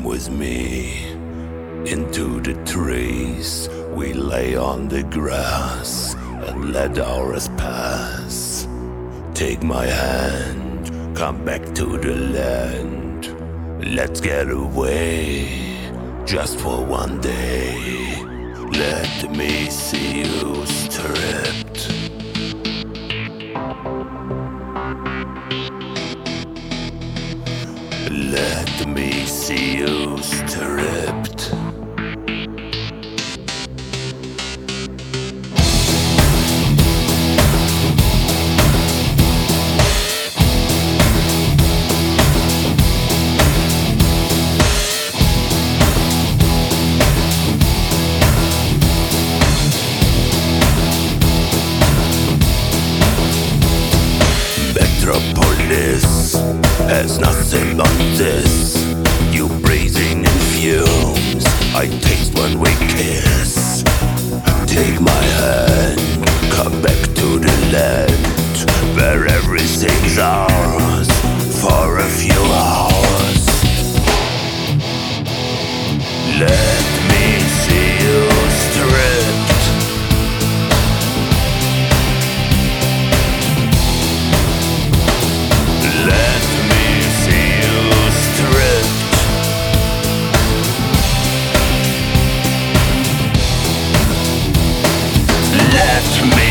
with me into the trees. We lay on the grass and let hours pass. Take my hand, come back to the land. Let's get away just for one day. Let me see you stripped. Let me see you stripped. Metropolis has nothing but this. You breathing in fumes, I taste when we kiss. Take my hand, come back to the land where everything's ours for a few hours. Let me see you stripped. Let me see you stripped. Let me